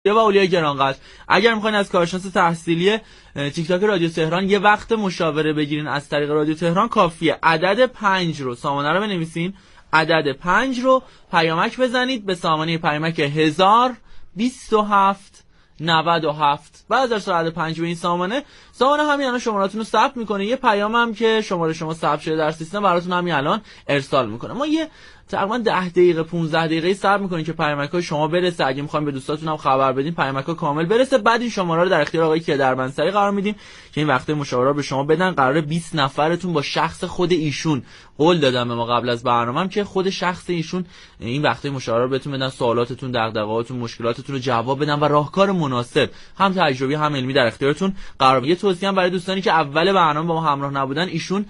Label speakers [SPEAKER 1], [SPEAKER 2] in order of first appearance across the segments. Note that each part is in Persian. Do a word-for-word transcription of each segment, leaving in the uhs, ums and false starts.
[SPEAKER 1] و اولیای گرانقدر، اگر میخواین از کارشناس تحصیلی تیک تاک رادیو تهران یه وقت مشاوره بگیرین از طریق رادیو تهران، کافیه عدد پنج رو سامانه رو بنویسین، عدد پنج رو پیامک بزنید به سامانه پیامک هزار بیست و هفت نود و هفت. بعد از عدد پنج به این سامانه سامانه همین الان شماره‌تون رو ثبت میکنه، یه پیام هم که شماره شما ثبت شده در سیستم براتون همین الان ارسال میکنه. ما یه تقریبا ده دقیقه پانزده دقیقه صبر میکنین که پیامک‌های شما برسه. اگه میخوایم به دوستاتون هم خبر بدین پیامک‌ها کامل برسه، بعد این شماره رو در اختیار آقای کیدربنصری قرار میدیم که این وقته مشاوره رو به شما بدن. قراره بیست نفرتون با شخص خود ایشون، قول دادم به ما قبل از برنامه‌ام که خود شخص ایشون این وقته مشاوره رو بهتون بدن، سوالاتتون، دغدغه‌هاتون، مشکلاتتون رو جواب بدن و راهکار مناسب هم تجربی هم علمی در اختیارتون قرار بده. توصیه هم برای دوستانی که اول برنامه با ما همراه نبودن، ایشون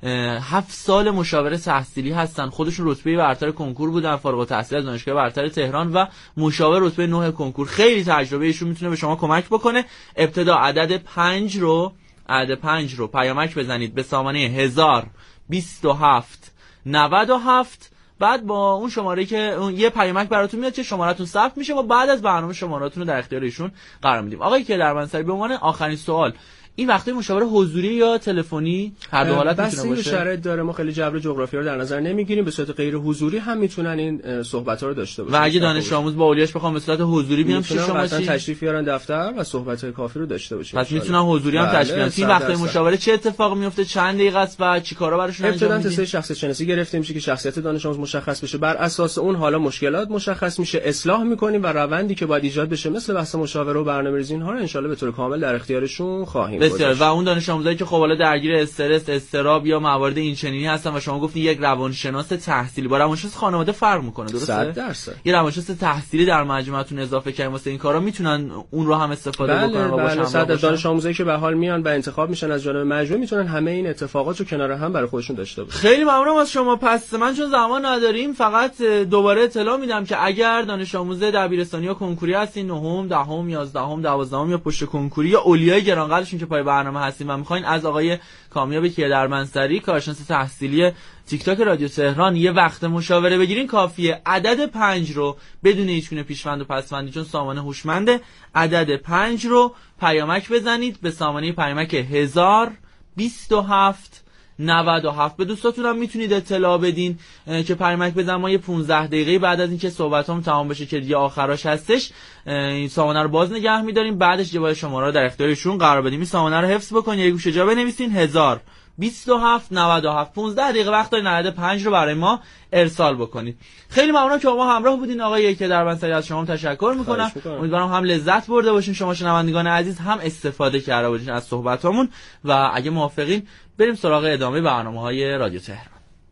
[SPEAKER 1] هفت سال مشاور تحصیلی هستن، خودشون رتبه برتر کنکور بودن، فارغ التحصیل از دانشگاه برتر تهران و مشاور رتبه نه کنکور. خیلی تجربه ایشون میتونه به شما کمک بکنه. ابتدا عدد پنج رو عدد پنج رو پیامک بزنید به سامانه هزار بیست و هفت نود و هفت. بعد با اون شماره که اون یه پیامک براتون میاد که شماره‌تون ثبت میشه و بعد از برنامه شماره‌تون رو در اختیار ایشون قرار میدیم. آقای کیدربنصری، به عنوان آخرین سوال، این وقتی مشاوره حضوری یا تلفنی هر دو حالت میتونه باشه؟
[SPEAKER 2] شرایط داره. ما خیلی جبر جغرافیا رو در نظر نمیگیریم، به صورت غیر حضوری هم میتونن این صحبت‌ها رو داشته باشن.
[SPEAKER 1] و اگه دانش آموز با اولیاش بخوام به صورت حضوری بیان چه شما
[SPEAKER 2] مثلا تشریف بیارن دفتر و صحبت‌های کافی رو داشته باشن.
[SPEAKER 1] پس میتونن حضوری هم تشریف بیارن. این وقتی مشاوره چه اتفاقی میفته، چند دقیقه است و چیکارا براشون انجام میدین؟
[SPEAKER 2] ابتدا تست شخصیت شناسی گرفته میشه که شخصیت دانش آموز مشخص بشه، بر اساس اون حالا مشکلات مشخص میشه، اصلاح میکنیم و روندی که باید ایجاد بشه مثل بحث مشاوره و برنامه‌ریزی اینها رو ان شاءالله به طور کامل در اختیارشون خواهیم گذاشت.
[SPEAKER 1] و اون دانش آموزایی که خب حالا درگیر استرس، اضطراب یا موارد اینچنینی هستن و شما گفتین یک روانشناس تحصیلی با روانشناس خانواده فرق میکنه، درسته؟
[SPEAKER 2] صد درصد.
[SPEAKER 1] یه روانشناس تحصیلی در مجموعتون اضافه کردیم واسه این کارا، میتونن اون رو هم استفاده
[SPEAKER 2] بله
[SPEAKER 1] بکنن و
[SPEAKER 2] بله
[SPEAKER 1] باشن.
[SPEAKER 2] صد دانش آموزایی که به حال میان و انتخاب میشن از جانب مجموعه میتونن همه این اتفاقات رو کنار هم برای خودشون داشته باشن.
[SPEAKER 1] خیلی ممنونم از شما. پس من چون زمان نداریم فقط دوباره اطلاع میدم که اگر دانش آموز دبیرستانی یا کنکوری هستین، نهم، دهم، یازدهم، دوازدهم یا پشت کنکوری یا اولیای گرانقدرشون که پای برنامه هستین و میخواین از آقای کامیاب کیدربنصری کارشناس تحصیلی تیک تاک رادیو تهران یه وقت مشاوره بگیرین، کافیه عدد پنج رو بدون هیچ گونه پیشوند و پسوندی، چون سامانه هوشمنده، عدد پنج رو پیامک بزنید به سامانه پیامک هزار بیست و هفت نود و هفت. به دوستاتون هم میتونید اطلاع بدین که پیامک بزنن. ما یه پانزده دقیقه بعد از اینکه صحبتام تمام بشه که دیگه آخراش هستش، این سامانه رو باز نگه می‌داریم، بعدش جواب شماره رو در اختیارشون قرار بدیم. این سامانه رو حفظ بکنید، یه گوشه جا بنویسین هزار بیست و هفت نود و هفت. پانزده دقیقه وقت دارین عدد پنج رو برای ما ارسال بکنید. خیلی ممنونم که با ما همراه بودین. آقای کیدربنصری از شما تشکر میکنم. امیدوارم هم لذت برده باشین شما شنوندگان عزیز، هم استفاده کرده باشین از صحبتامون و اگه موافقین بریم سراغ ادامه برنامه‌های رادیو تهران.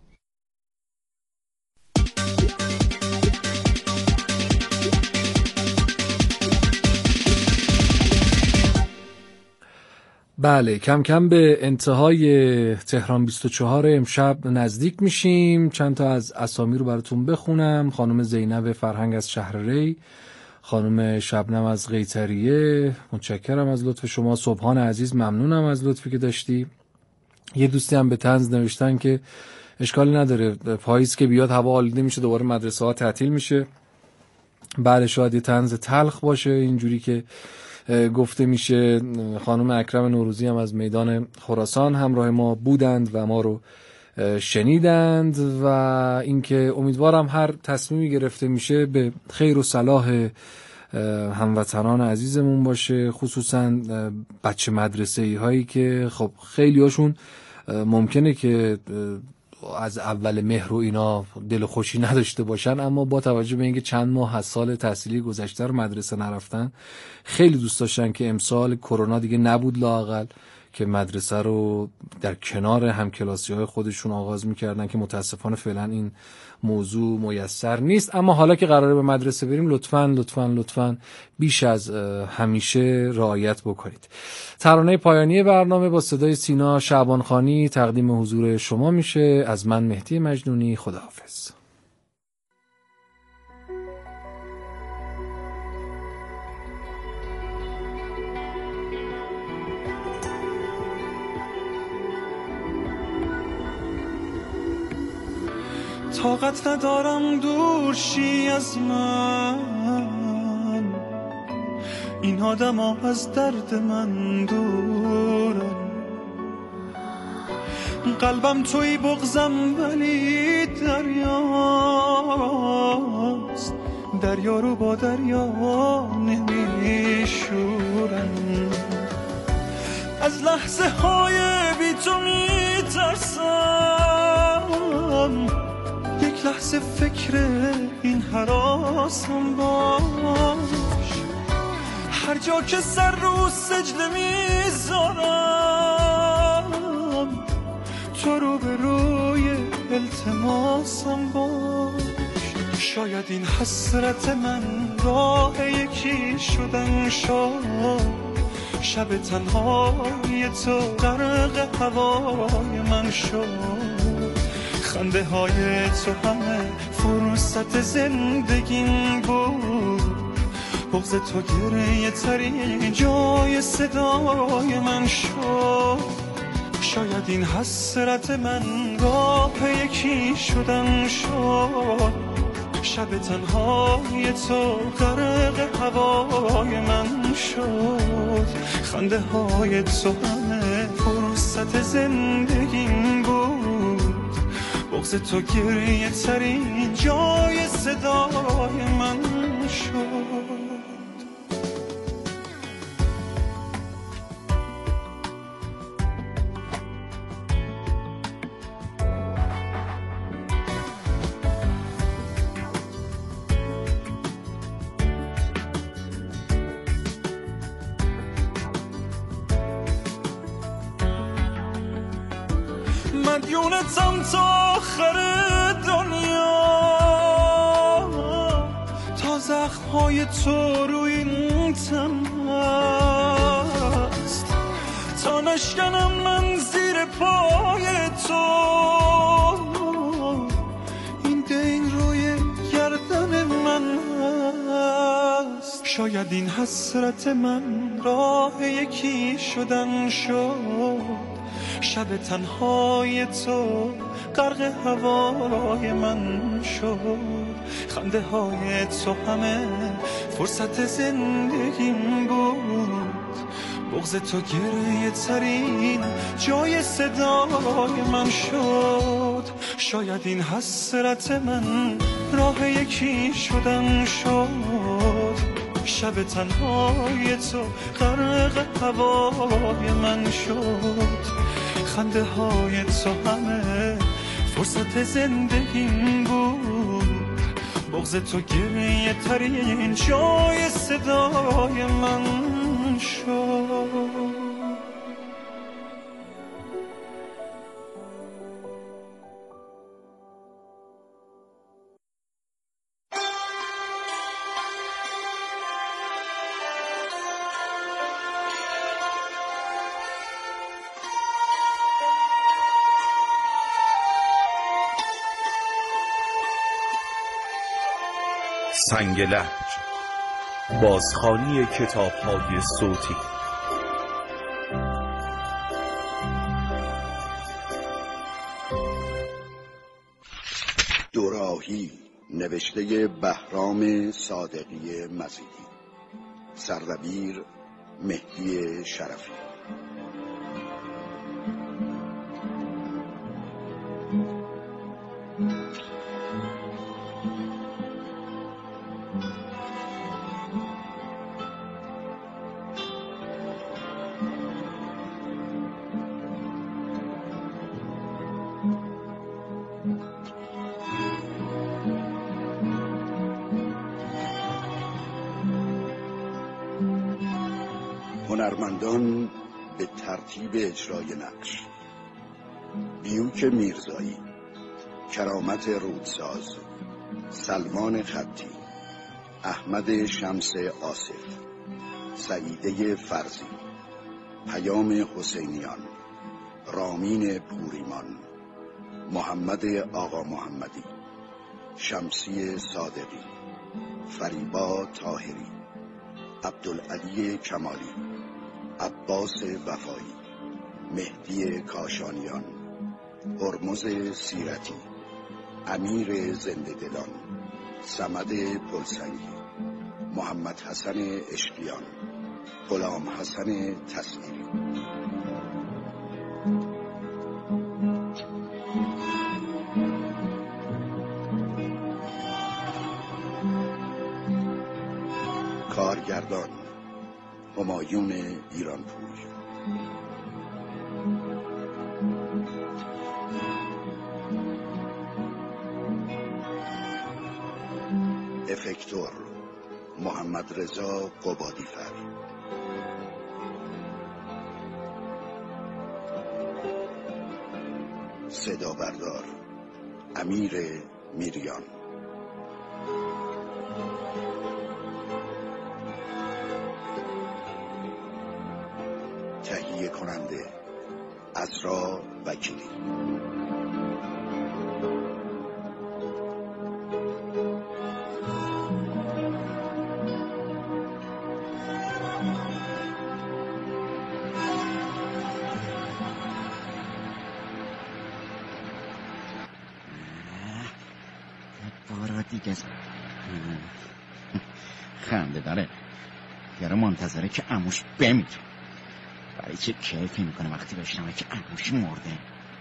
[SPEAKER 3] بله، کم کم به انتهای تهران بیست و چهار امشب نزدیک میشیم. چند تا از اسامی رو براتون بخونم. خانم زینب فرهنگ از شهر ری، خانم شبنم از قیطریه، متشکرم از لطف شما. صبحان عزیز، ممنونم از لطفی که داشتی. یه دوستی هم به طنز نوشتن که اشکالی نداره، پاییز که بیاد هوا آلوده میشه، دوباره مدرسه ها تعطیل میشه. بله، شاید یه طنز تلخ باشه اینجوری که گفته میشه. خانم اکرم نوروزی هم از میدان خراسان همراه ما بودند و ما رو شنیدند و اینکه امیدوارم هر تصمیمی گرفته میشه به خیر و صلاح هموطنان عزیزمون باشه، خصوصا بچه مدرسه‌ای هایی که خب خیلی هاشون ممکنه که از اول مهر و اینا دل خوشی نداشته باشن، اما با توجه به اینکه چند ماه از سال تحصیلی گذشته رو مدرسه نرفتن، خیلی دوست داشتن که امسال کرونا دیگه نبود لااقل که مدرسه رو در کنار همکلاسی‌های خودشون آغاز می‌کردن که متاسفانه فعلا این موضوع میسر نیست. اما حالا که قراره به مدرسه بریم لطفاً لطفاً لطفاً بیش از همیشه رعایت بکنید. ترانه پایانی برنامه با صدای سینا شعبانخانی تقدیم حضور شما میشه. از من مهدی مجنونی، خداحافظ.
[SPEAKER 4] طاقت ندارم دور شی از من، این آدم ها از درد من دورن، قلبم توی بغزم ولی دریاست، دریا رو با دریا نمیشورن. از لحظه های بی تو میترسم، یک لحظه فکر این هراسم باش. هر جا که سر رو سجده میذارم، تو رو به روی التماسم باش. شاید این حسرت من راه یکی شدن شد، شب تنهای تو غرق هوای من شد. خنده های تو همه فرصت زندگیم بود، بغض تو گریه ترین جای صدای من شد. شاید این حسرت من راه یکی شدن شد، شب تنهای تو غرق هوای من شد. خنده های تو همه فرصت زندگیم بود، بغض تو گریه ترین جای صدای من شد. مدیونتم تا آخر دنیا، تا زخمهای تو روی این تن هست، تا نشکنم من زیر پای تو، این دین روی گردن من هست. شاید این حسرت من راه یکی شدن شد، شب تنهای تو غرق هوای من شد. خنده های تو همه فرصت زندگیم بود، بغض تو گریه ترین جای صدای من شد. شاید این حسرت من راه یکی شدن شد، شب تنهای تو غرق هوای من شد. خنده های تو همه فرصت زندگیم بود، بغض تو گریه ترین جای صدای من شد.
[SPEAKER 5] سنگ لهج، بازخوانی کتاب‌های صوتی.
[SPEAKER 6] دوراهی نوشته بهرام صادقی مزیدی، سردبیر مهدی شرفی. هنرمندان به ترتیب اجرای نقش: بیوک میرزایی، کرامت رودساز، سلمان خطی، احمد شمس آصف، سعیده فرزی، پیام حسینیان، رامین پوریمان، محمد آقا محمدی، شمسی صادقی، فریبا طاهری، عبدالعلی کمالی، عباس وفایی، مهدی کاشانیان، هرمز سیرتی، امیر زنده‌دلان، صمد پلسنگی، محمد حسن اشقیان، غلام حسن تسلیمی. کارگردان همایون ایرانپور. افکتور محمد رضا قبادیفر. صدا بردار امیر میریان. تهیه کننده عزرا وکیلی.
[SPEAKER 7] دیگه خنده داره. یارو منتظره که عموش بمیره. برای چه کیفی میکنه وقتی بشنمه که عموش مرده.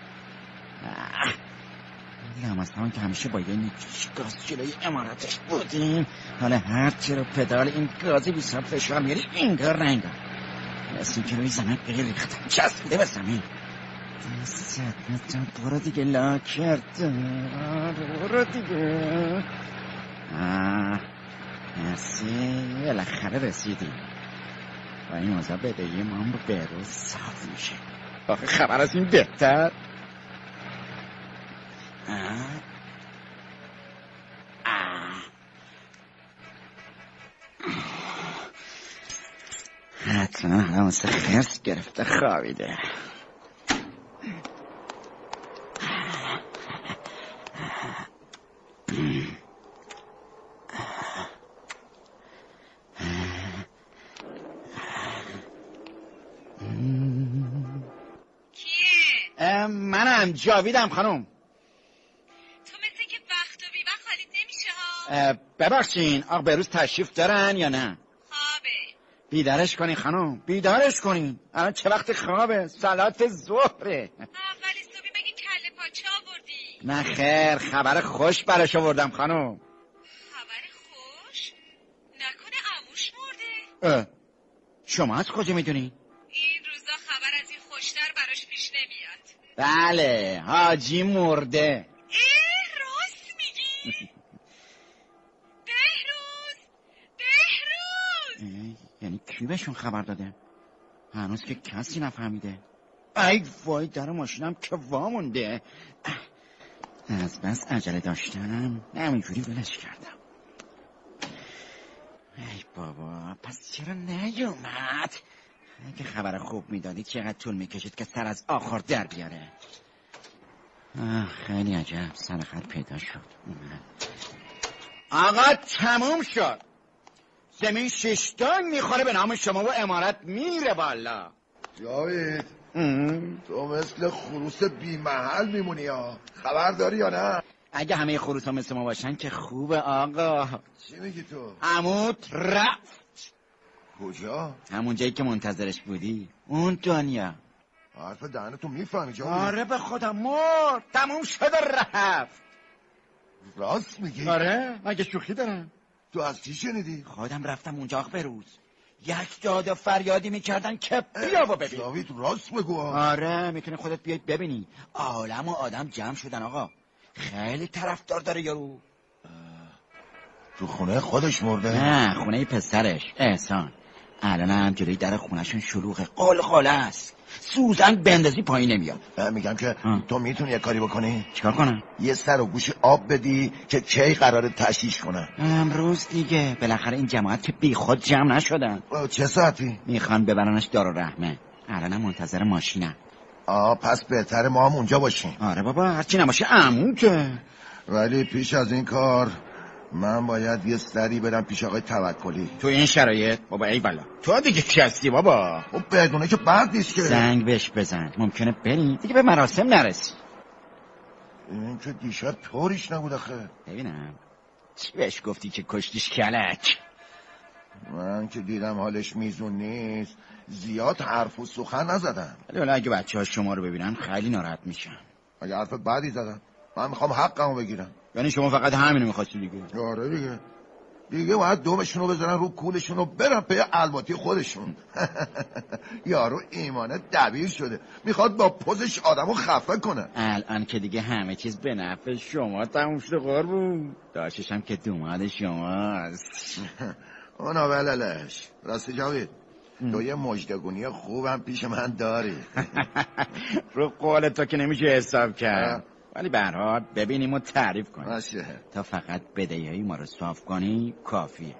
[SPEAKER 7] لامصبان که همیشه با یه نیکیش گاز جلوی امارتش بودیم، حالا هر چی رو پدال این گازی بی ساب فشار میاری انگار رنگار مثل که روی زمین قیل ریختم چسبیده به زمین. صدمتم برو دیگه لا کرده، برو دیگه. آه مرسی، بالاخره رسیدیم. با این موضوع بدهی ما هم رو به روز صاف میشه. آخه خبر از این بهتر. آه آه حتما حواسه خرس گرفته خوابیده. منم جاویدم خانم.
[SPEAKER 8] تو مثل که وقت و بی وقت حالیت نمیشه ها.
[SPEAKER 7] ببخشین آقا به روز تشریف دارن یا نه؟
[SPEAKER 8] خوابه.
[SPEAKER 7] بیدارش کنین خانم، بیدارش کنین. الان چه وقت خوابه؟ صلات ظهره.
[SPEAKER 8] اولی صبحی بگی کله پاچه آوردی.
[SPEAKER 7] نه خیر، خبر خوش براش آوردم خانم.
[SPEAKER 8] خبر خوش؟ نکنه عموش مرده؟
[SPEAKER 7] اه. شما از کجا میدونین؟
[SPEAKER 8] این روزا خبر از این خوشتر براش پیش نمیاد.
[SPEAKER 7] بله حاجی مرده.
[SPEAKER 8] اه راست میگی؟ بهروز بهروز
[SPEAKER 7] یعنی کی بهشون خبر داده؟ هنوز که کسی نفهمیده. ای وای در ماشینم که وامونده. از بس عجله داشتم همینجوری ولش کردم. ای بابا پس چرا نیومد؟ اگه خبر خوب میدادی چقدر طول میکشید که سر از آخر در بیاره. آه خیلی عجب، سر خط پیدا شد. آقا تموم شد. زمین ششتان میخوره به نام شما و امارت میره بالا.
[SPEAKER 9] جاوید تو مثل خروس بی محل میمونی ها، خبر داری یا نه؟
[SPEAKER 7] اگه همه خروس ها مثل ما باشن که خوبه آقا.
[SPEAKER 9] چی میگی تو؟
[SPEAKER 7] عموت رفت.
[SPEAKER 9] کجا؟
[SPEAKER 7] همون جایی که منتظرش بودی، اون دنیا.
[SPEAKER 9] حرف دهنتو میفهمی جاوید؟
[SPEAKER 7] آره به خدا مرد، تموم شد و رفت.
[SPEAKER 9] راست میگی؟
[SPEAKER 7] آره مگه شوخی دارم؟
[SPEAKER 9] تو از کی شنیدی؟
[SPEAKER 7] خودم رفتم اونجا به روز یک داد و فریادی میکردن که بیا و ببین.
[SPEAKER 9] جاوید راست بگو.
[SPEAKER 7] آره میتونی خودت بیاید ببینی. عالم و آدم جمع شدن آقا، خیلی طرفدار داره یارو.
[SPEAKER 9] تو خونه خودش مرده؟
[SPEAKER 7] نه خونه پسرش احسان. الان هم جلوی در خونهشون شلوغه، قلقله است، سوزن بندازی پایین نمیاد.
[SPEAKER 9] میگم که ها. تو میتونی یه کاری بکنی؟
[SPEAKER 7] چیکار کنم؟
[SPEAKER 9] یه سر و گوش آب بدی که کی قراره تشییع کنن.
[SPEAKER 7] امروز دیگه بالاخره این جماعت که بی خود جمع نشدن.
[SPEAKER 9] چه ساعتی؟
[SPEAKER 7] میخوان ببرنش دارالرحمه. الانم منتظر ماشینم.
[SPEAKER 9] آه پس بهتره ما هم اونجا باشیم.
[SPEAKER 7] آره بابا هرچی نباشه عمو که.
[SPEAKER 9] ولی پیش از این کار من باید یه سری برم پیش آقای توکلی.
[SPEAKER 7] تو این شرایط بابا ای والا تو دیگه کی هستی بابا؟
[SPEAKER 9] خب بدونه که بعد نیست که
[SPEAKER 7] زنگ بهش بزن، ممکنه بریم دیگه به مراسم نرسی.
[SPEAKER 9] این که دیشب طوریش نبود آخه.
[SPEAKER 7] ببینم چی بهش گفتی که کشتیش کلک؟
[SPEAKER 9] من که دیدم حالش میزون نیست زیاد حرف و سخن نزدم.
[SPEAKER 7] ولی حالا اگه بچه ها شما رو ببینن خیلی ناراحت میشن.
[SPEAKER 9] اگه حرف بعدی زدم من میخوام حقمو بگیرم.
[SPEAKER 7] یعنی شما فقط همینو میخواستی دیگه؟
[SPEAKER 9] آره دیگه دیگه باید دومشونو بزنن رو کولشونو برن پی الواتی خودشون. یارو ایمانه دبیر شده میخواد با پوزش آدمو خفه کنه.
[SPEAKER 7] الان که دیگه همه چیز به نفع شما تموم شده قربون. داشتش هم که دوماد شماست.
[SPEAKER 9] اونا وللش. راستی جاوید تو یه مجدگونی خوبم پیش من داری.
[SPEAKER 7] رو قول تو که نمیشه حساب کرد. ولی به هر حال ببینیم و تعریف کنیم.
[SPEAKER 9] باشه.
[SPEAKER 7] تا فقط بدهیای ما رو صاف کنی کافیه.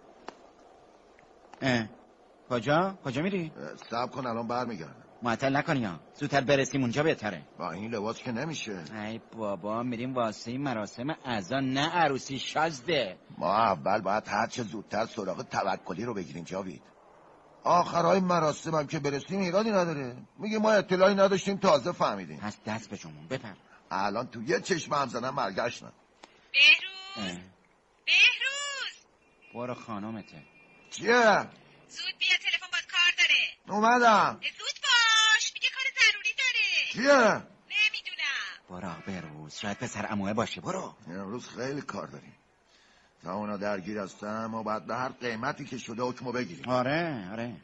[SPEAKER 7] اه کجا؟ کجا میری؟
[SPEAKER 9] صبر کن الان برمیگردم.
[SPEAKER 7] معطل نکنی ها. زودتر برسیم اونجا بهتره.
[SPEAKER 9] با این لباس که نمیشه.
[SPEAKER 7] ای بابا میریم واسه مراسم اذان نه عروسی شازده.
[SPEAKER 9] ما اول باید هر چه زودتر سراغ توکلی رو بگیریم جاوید. آخرای مراسم هم که برسیم ایرادی نداره. میگه ما اطلاعی نداشتیم تازه فهمیدیم.
[SPEAKER 7] پس دست به جمون بپر.
[SPEAKER 9] الان تو یه چشم هم زدن برگشتن.
[SPEAKER 8] بهروز بهروز
[SPEAKER 7] برو خانومته.
[SPEAKER 9] چیه؟
[SPEAKER 8] زود بیا تلفن باز کار داره.
[SPEAKER 9] اومدم.
[SPEAKER 8] زود باش میگه کار ضروری داره.
[SPEAKER 9] چیه؟
[SPEAKER 8] نمیدونم.
[SPEAKER 7] برو بهروز شاید پسر عموه باشه. برو.
[SPEAKER 9] امروز خیلی کار داریم. تا اونا درگیر هستن ما باید به هر قیمتی که شده حکمو بگیریم.
[SPEAKER 7] آره آره.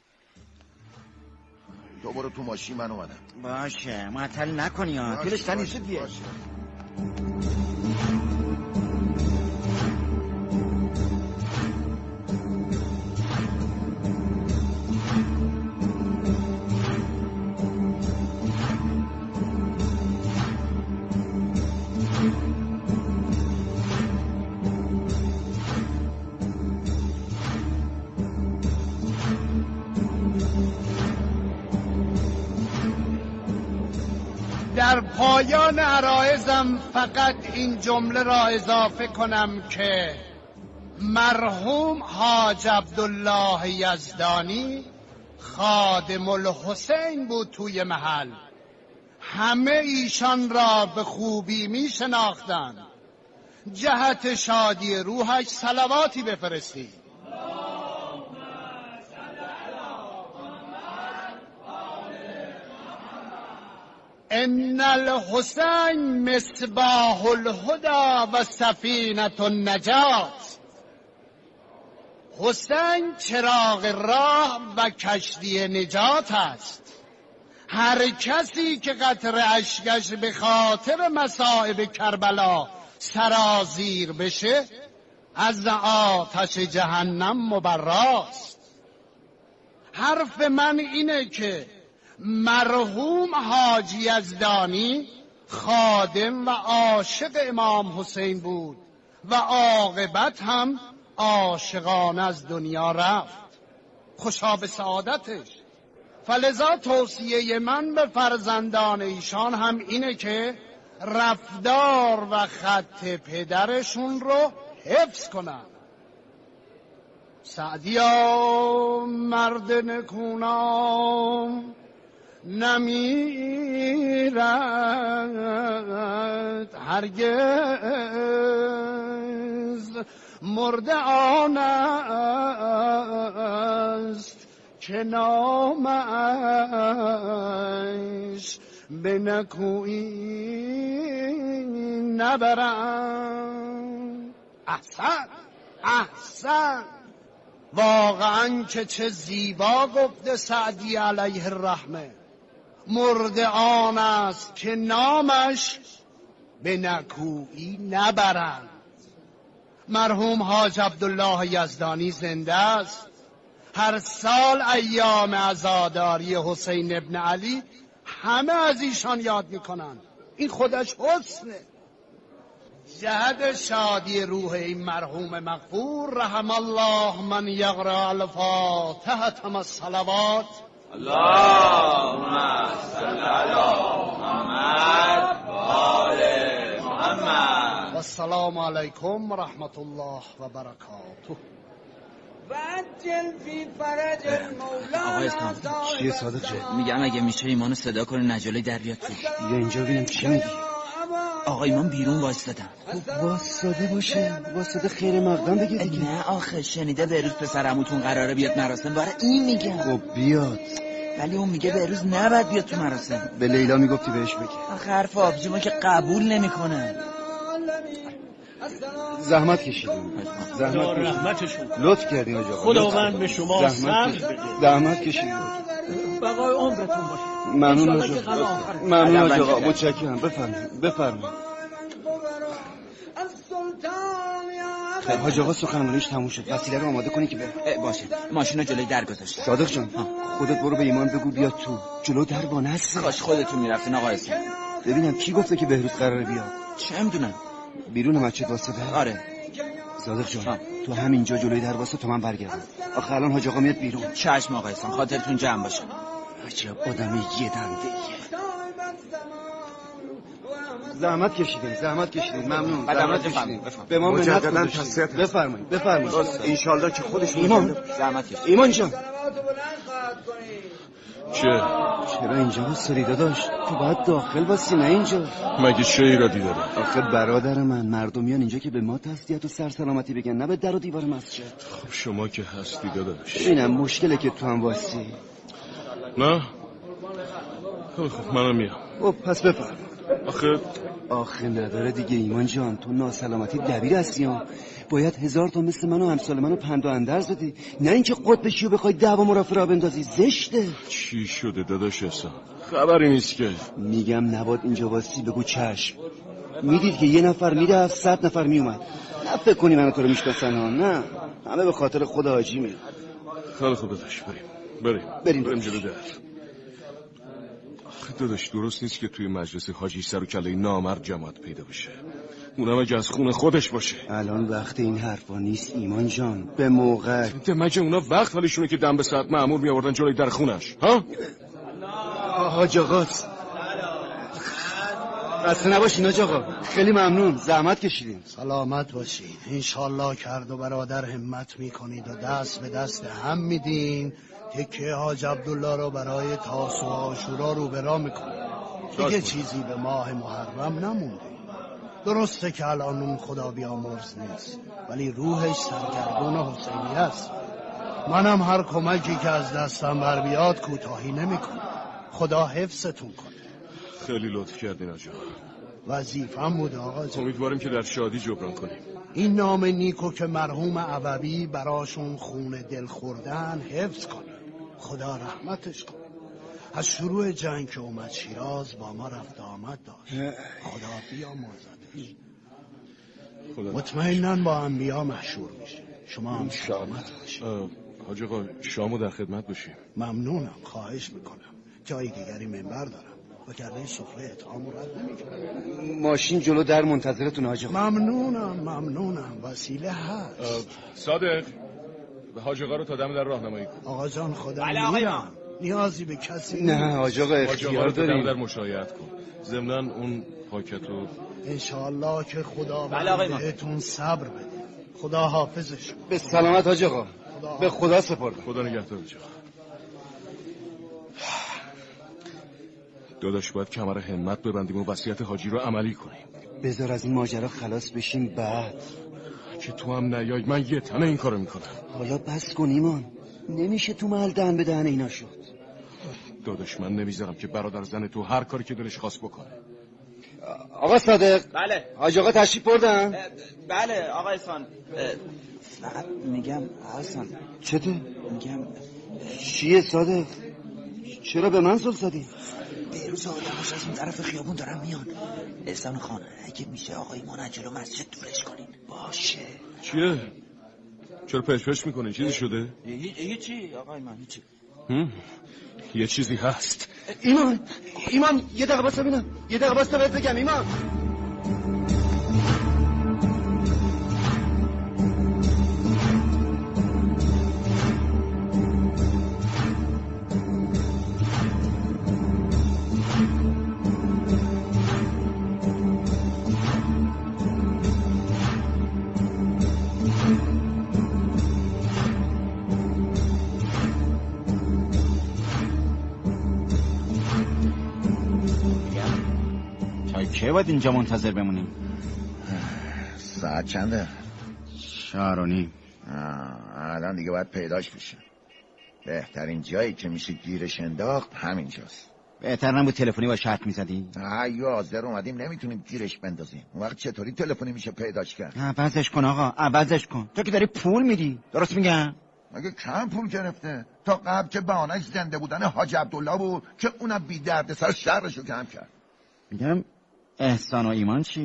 [SPEAKER 9] تو برو تو ماشین من اومدم.
[SPEAKER 7] باشه معطل نکنی ها. طولش تنیشه دیگه.
[SPEAKER 9] باشه.
[SPEAKER 10] در پایان عرایزم فقط این جمله را اضافه کنم که مرحوم حاج عبدالله یزدانی خادم الحسین بود توی محل. همه ایشان را به خوبی می شناختند. جهت شادی روحش صلواتی بفرستید. ان الحسین مصباح الهدى و سفینة النجات. حسین چراغ راه و کشتی نجات است. هر کسی که قطره اشکش به خاطر مصائب کربلا سرازیر بشه از آتش جهنم مبراست. حرف من اینه که مرحوم حاجی یزدانی خادم و عاشق امام حسین بود و عاقبت هم عاشقانه از دنیا رفت. خوشا به سعادتش. فلذا توصیه من به فرزندان ایشان هم اینه که رفتار و خط پدرشون رو حفظ کنن. سعدیا مرد نکونام نمیرد هرگز، مرده آن است که نامش به نکویی نبرند. احسن احسن. واقعا که چه زیبا گفته سعدی علیه الرحمه. مرده آن است که نامش به نکویی نبرند. مرحوم حاج عبدالله یزدانی زنده است. هر سال ایام عزاداری حسین ابن علی همه از ایشان یاد میکنن. این خودش حسنه. جهد شادی روح این مرحوم مغفور رحم الله من یقرأ الفاتحة مع الصلوات.
[SPEAKER 1] اللهم صل علی محمد و آل محمد.
[SPEAKER 10] و السلام علیکم و رحمت الله و برکاته.
[SPEAKER 11] آقا اسلام چیه صادق جه؟ میگم اگه میشه ایمانو صدا کنه نجله در بیاد تو.
[SPEAKER 12] بیا اینجا ببینم چی میگی. آقا ایمان بیرون واسدادن.
[SPEAKER 13] خب واسده باشه، واسده خیر مقدم بگه دیگه.
[SPEAKER 12] نه آخه شنیده بهروز پسر عموتون قراره بیاد مراسم، باره این میگم.
[SPEAKER 13] خب بیاد.
[SPEAKER 12] ولی اون میگه بهروز نباید بیاد تو مراسم.
[SPEAKER 13] به لیلا میگفتی بهش بگی.
[SPEAKER 12] آخه حرف آبجیما که قبول نمیکنه.
[SPEAKER 13] زحمت کشیدیم. زحمت
[SPEAKER 10] رحمتشون.
[SPEAKER 13] لطف کردین آقا.
[SPEAKER 10] خداوند به شما صبر بده.
[SPEAKER 13] زحمت کشیدین.
[SPEAKER 10] بقای عمرتون باشه.
[SPEAKER 13] ممنون آقا. ممنون آقا. متشکرم. بفرمایید. بفرمایید. خیلی حاج آقا سخنرانیش تموم شد. وسیله رو آماده کنی که بره.
[SPEAKER 12] باشه. ماشینو جلوی در گذاشت.
[SPEAKER 13] صادق جان خودت برو به ایمان بگو بیاد تو. جلو در با نسه.
[SPEAKER 12] کاش خودتون میرفتین آقا اسم.
[SPEAKER 13] ببینم کی گفته که بهروز قراره بیاد؟
[SPEAKER 12] چه میدونم.
[SPEAKER 13] بیرون مسجد واسطه؟
[SPEAKER 12] آره.
[SPEAKER 13] صادق جان تو همینجا جلوی در واسه تو من برگردم. آخه الان حاج آقا میاد بیرون.
[SPEAKER 12] چشم آقا اسم، خاطرتون جمع باشه.
[SPEAKER 13] عجب آدمی یه دنده. زحمت کشیدین، زحمت کشیدین. ممنون. زحمت کشیدین. به ما
[SPEAKER 9] مجددا تسلیت.
[SPEAKER 13] بفرمایید. بفرمایید.
[SPEAKER 9] ان شاء الله که خودش
[SPEAKER 13] ایمان
[SPEAKER 12] زحمت کشید.
[SPEAKER 13] ایمان جان.
[SPEAKER 5] چه؟
[SPEAKER 13] چرا اینجا واسه داشت؟ تو باید داخل باسی نه اینجا.
[SPEAKER 5] مگه چه ایرادی داره؟
[SPEAKER 13] آخه برادر من مردمیان اینجا که به ما تسلیت و سرسلامتی بگن، نه به در و دیوار مسجد.
[SPEAKER 5] خب شما که هستی داداش.
[SPEAKER 13] ببینم مشکله که تو هم واسی.
[SPEAKER 5] نه؟ خب خب منم میام.
[SPEAKER 13] خب پس بفرم.
[SPEAKER 5] آخه
[SPEAKER 13] آخه نداره دیگه ایمان جان، تو ناسلامتی دبیر هستی ها. باید هزار تا مثل من و همسال منو پند و اندرز بدی، نه اینکه قد بشی و بخوای دعوا مرافع را بندازی. زشته.
[SPEAKER 5] چی شده داداش احسان؟ خبری نیست که.
[SPEAKER 13] میگم نباد اینجا واسی بگو چشم. میدید که یه نفر میرفت صد نفر میومد. نه فکر کنی منو تو رو میشناسن ها، نه همه به خاطر خود حاجی میاد.
[SPEAKER 5] خیلی خوب داداش بریم بریم
[SPEAKER 13] بریم
[SPEAKER 5] بریم جلو در. داداش درست نیست که توی مجلس حاجی سر و کله نامرد جماعت پیدا بشه، اونم اگه از خون خودش باشه.
[SPEAKER 13] الان وقت این حرفا نیست ایمان جان، به موقع.
[SPEAKER 5] مگه اونا وقت ولیشونه که دم به ساعت مأمور میآوردن جلوی در خونش ها؟
[SPEAKER 13] حاج آقاست. خسته نباشین حاج آقا، خیلی ممنون، زحمت کشیدین.
[SPEAKER 10] سلامت باشید. انشالله کرد و برادر همت میکنید و دست به دست هم میدین تکه حاج عبدالله رو برای تاسوعا و عاشورا رو برا میکنید. دیگه چیزی به ماه محرم نمونده. درسته که الان اون خدا بیامرز نیست، ولی روحش سرگردون حسینی است. منم هر کمکی که از دستم بر بیاد کوتاهی نمیکنم. خدا حفظتون کنه.
[SPEAKER 5] خیلی لطف کردین آجا.
[SPEAKER 10] وظیفه‌م بود آقا جان.
[SPEAKER 5] امیدواریم که در شادی جبران کنیم.
[SPEAKER 10] این نام نیکو که مرحوم عوبی براشون خون دل خوردن حفظ کنه. خدا رحمتش کنه. از شروع جنگ که اومد شیراز با ما رفت آمد داشت. خدا بیامرزتش. مطمئناً با انبیا مشهور میشه. شما هم سلامت باشید.
[SPEAKER 5] حاج آقا شامو در خدمت باشیم.
[SPEAKER 10] ممنونم، خواهش میکنم. جای دیگری منبر دارم و کرده سفره اطعام رد نمیکنم.
[SPEAKER 13] ماشین جلو در منتظرتون حاج آقا.
[SPEAKER 10] ممنونم ممنونم، وسیله هست.
[SPEAKER 5] صادق به حاج آقا رو تا دم در راهنمایی کن.
[SPEAKER 10] آقا جان خدا
[SPEAKER 12] بله
[SPEAKER 10] میرم. نیازی به کسی
[SPEAKER 13] نه حاج آقا اختیار داریم.
[SPEAKER 5] در مشایعت کن. ضمناً اون پاکتو
[SPEAKER 10] انشالله که خدا بهتون صبر بده. خدا حافظش.
[SPEAKER 13] به سلامت حاج آقا. به خدا سپرد.
[SPEAKER 5] خدا نگهدار حاج آقا. داداش باید کمر همت ببندیم و وصیت حاجی رو عملی کنیم.
[SPEAKER 13] بذار از این ماجرا خلاص بشیم بعد.
[SPEAKER 5] که تو هم نیای من یه تنه این کارو میکنم.
[SPEAKER 13] حالا بس کن ایمان، نمیشه تو محل دهن به دهن اینا شد.
[SPEAKER 5] داداش من نمیذارم که برادر زن تو هر کاری که دلش خواست بکنه.
[SPEAKER 13] آقا صادق.
[SPEAKER 12] بله.
[SPEAKER 13] حاج آقا تشریف بردن؟
[SPEAKER 12] بله آقا احسان. فقط میگم احسان.
[SPEAKER 13] چته؟
[SPEAKER 12] میگم
[SPEAKER 13] چیه صادق؟ چرا به من زل زدی؟
[SPEAKER 12] دیروز آدماش از اون طرف خیابون دارن میان. احسان خان اگه میشه آقای ایمان از جلو مسجد دورش کنین. باشه.
[SPEAKER 5] چیه؟ چرا پش پش میکنی؟ چیزی شده؟
[SPEAKER 12] هیچی آقای ایمان هیچی.
[SPEAKER 5] یه چیزی هست.
[SPEAKER 13] ایمان ایمان یه دقیقه باستا ببینم. یه دقیقه باستا بهت بگم ایمان.
[SPEAKER 12] کی باید اینجا منتظر بمونیم؟
[SPEAKER 9] ساعت چنده؟
[SPEAKER 12] چهار و نیم.
[SPEAKER 9] الان دیگه باید پیداش بشه. بهترین جایی که میشه گیرش انداخت همینجاست.
[SPEAKER 12] بهتر نبود تلفنی با شرط میزدی؟
[SPEAKER 9] ایو حاضر اومدیم نمیتونیم گیرش بندازیم. اون وقت چطوری تلفنی میشه پیداش کرد؟
[SPEAKER 12] عوضش کن آقا، عوضش کن. تو که داری پول میدی. درست میگم؟
[SPEAKER 9] مگه کم پول گرفته؟ تا قبل که بهانه‌اش زنده بودن حاج عبدالله بود که اونم بی درد سر شرشو کم کرد.
[SPEAKER 12] میگم احسان و ایمان چی؟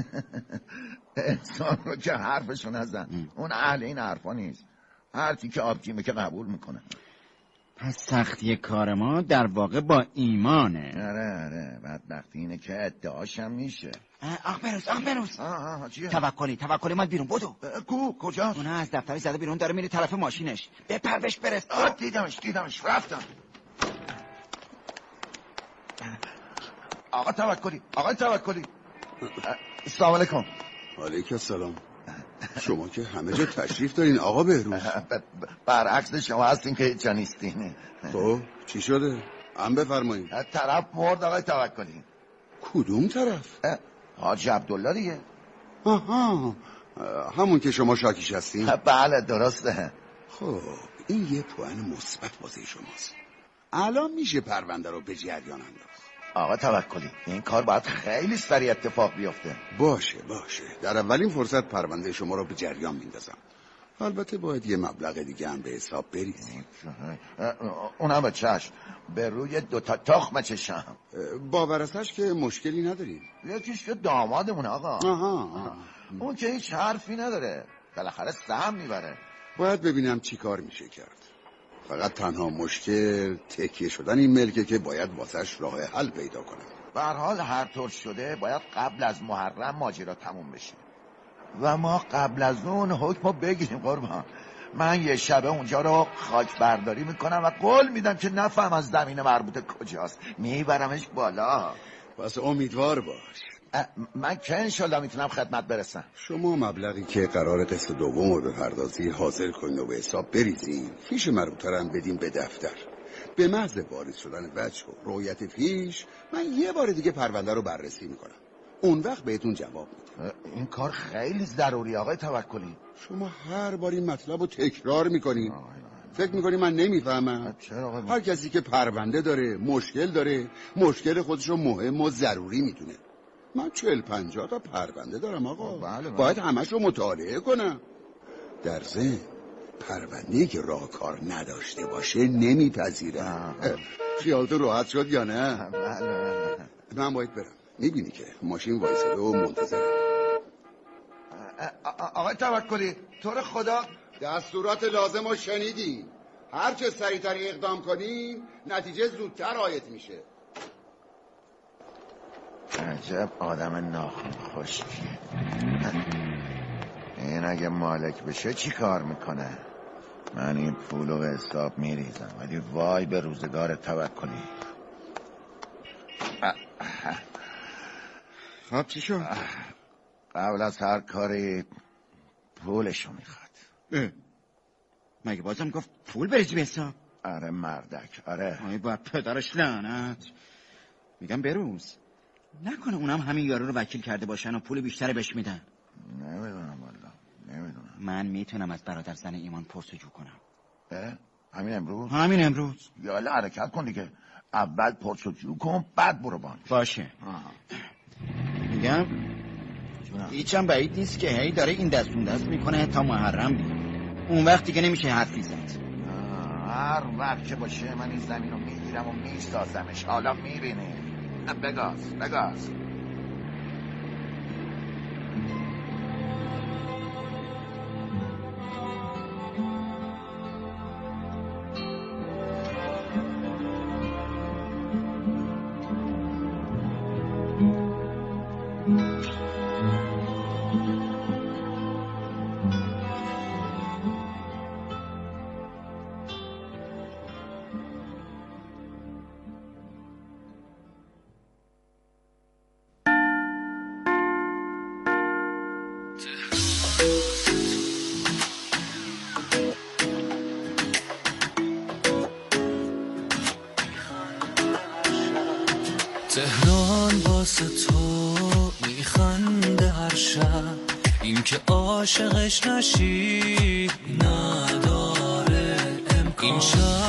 [SPEAKER 9] احسان رو که حرفشو نزن. اون اهل این حرفا نیست. حرفی که آبجیمه که قبول میکنه.
[SPEAKER 12] پس سختی کار ما در واقع با ایمانه.
[SPEAKER 9] آره آره بدبختی اینه که ادعاشم میشه.
[SPEAKER 12] آخ بروز آخ بروز
[SPEAKER 9] چیه؟
[SPEAKER 12] توکلی توکلی مال بیرون بدو.
[SPEAKER 9] کو کجاست؟
[SPEAKER 12] اون از دفتری زده بیرون داره میره طرف ماشینش. به پروش برس.
[SPEAKER 9] آه دیدمش دیدمش رفتم. آقا توکلی آقا توکلی السلام علیکم.
[SPEAKER 14] علیکم السلام. شما که همه جا تشریف دارین آقا بهروز.
[SPEAKER 9] برعکس شما هستین که هیچ جا نیستین.
[SPEAKER 14] خب چی شده؟ هم بفرمایید.
[SPEAKER 9] طرف مرد آقای توکلی.
[SPEAKER 14] کدوم طرف؟
[SPEAKER 9] حاج عبدالله دیگه.
[SPEAKER 14] آها همون که شما شاکیش هستین؟
[SPEAKER 9] بله درسته.
[SPEAKER 14] خب این یه پوان مثبت واسه شماست. الان میشه پرونده رو به جریان انداخت.
[SPEAKER 9] آقا توکلی این کار باید خیلی سریع اتفاق بیفته.
[SPEAKER 14] باشه باشه در اولین فرصت پرونده شما رو به جریان میندازم. البته باید یه مبلغ دیگه هم به حساب بریزیم.
[SPEAKER 9] اونم به چشم. به روی دوتا تخم چشم.
[SPEAKER 14] باور هستش که مشکلی نداریم.
[SPEAKER 9] یکیش که دامادمونه آقا.
[SPEAKER 14] آها, آها.
[SPEAKER 9] اون که هیچ حرفی نداره. بالاخره سهم میبره.
[SPEAKER 14] باید ببینم چی کار میشه کرد. فقط تنها مشکل تکیه شدن این ملکه که باید واسش راه حل پیدا کنم.
[SPEAKER 9] به هر حال هر طور شده باید قبل از محرم ماجرا تموم بشه و ما قبل از اون حکمو بگیریم قربان. من یه شبه اونجا رو خاک برداری میکنم و قول میدم که نفهم از زمین مربوطه کجاست میبرمش بالا.
[SPEAKER 14] پس امیدوار باش.
[SPEAKER 9] من که انشالله میتونم خدمت برسم.
[SPEAKER 14] شما مبلغی که قرار قسط دوم رو بپردازی حاضر کنین و به حساب بریزین. فیش مربوطه رو بدین به دفتر. به محض واریز شدن وجه و رؤیت فیش من یه بار دیگه پرونده رو بررسی میکنم. اون وقت بهتون جواب میدم.
[SPEAKER 9] این کار خیلی ضروری آقای توکلی.
[SPEAKER 14] شما هر بار این مطلب رو تکرار میکنین. فکر میکنی من نمیفهمم؟ هر کسی که پرونده داره مشکل داره مشکل خودش رو مهم و ضروری میدونه. من چهل پنجاه تا پرونده دارم آقا.
[SPEAKER 9] بله بله.
[SPEAKER 14] باید همش رو مطالعه کنم. در ضمن پرونده‌ای که راه کار نداشته باشه نمیپذیرم. خیالتو راحت شد یا نه؟
[SPEAKER 9] بله.
[SPEAKER 14] من باید برم. میبینی که ماشین وایساده و منتظرم.
[SPEAKER 9] آقای توکلی تو رو خدا
[SPEAKER 14] دستورات لازم رو شنیدی. هر چه سریعتر اقدام کنی نتیجه زودتر آیت میشه.
[SPEAKER 9] عجب آدم ناخن خشکی. این اگه مالک بشه چی کار میکنه؟ من این پولو به حساب میریزم ولی وای به روزگار توکلی.
[SPEAKER 12] خب چی شد؟
[SPEAKER 9] قبل از هر کاری پولشو میخواد.
[SPEAKER 12] مگه بازم گفت پول بریزی به حساب؟
[SPEAKER 9] آره مردک آره.
[SPEAKER 12] آی با پدرش لعنت. میگم بروز نکنه اونم همین یارو رو وکیل کرده باشن و پول بیشتر بهش میدن.
[SPEAKER 9] نمیدونم والله نمیدونم.
[SPEAKER 12] من میتونم از برادر زن ایمان پرسجو کنم.
[SPEAKER 9] اه؟ همین امروز؟
[SPEAKER 12] همین امروز.
[SPEAKER 9] یالا حرکت کن دیگه. اول پرسجو کن بعد برو بانک.
[SPEAKER 12] باشه. میگم هیچم بعید نیست که هی داره این دستون دست میکنه تا محرم بیاد. اون وقت دیگه نمیشه حرفی زد.
[SPEAKER 9] هر وقت که باشه من این زمین رو میگیرم و میسازمش. حالا میبینی. بگاز بگاز.
[SPEAKER 4] تهران واسه تو شب این که عاشقش نشی نداره امکان. این شب